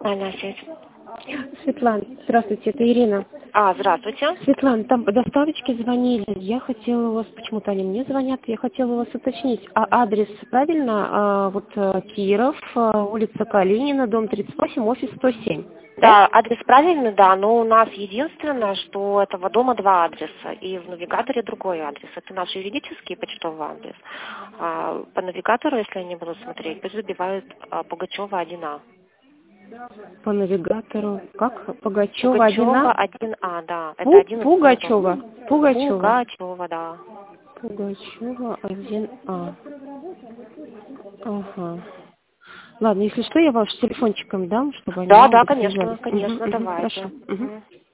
Она связь. Светлана, здравствуйте, это Ирина. Здравствуйте. Светлана, там по доставочке звонили. Я хотела у вас, почему-то они мне звонят, я хотела у вас уточнить. Адрес правильно? Киров, улица Калинина, дом 38, офис 107. Да, адрес правильный, да, но у нас единственное, что у этого дома два адреса, и в навигаторе другой адрес. Это наш юридический почтовый адрес. По навигатору, если они будут смотреть, пусть забивают Пугачева 1А. По навигатору, как? Пугачева 1А? 1А, да. Это один из Пугачева. Пугачева, да. Пугачева 1А. Ага. Ладно, если что, я ваш телефончиком дам, чтобы они... Да, конечно, давайте. Хорошо.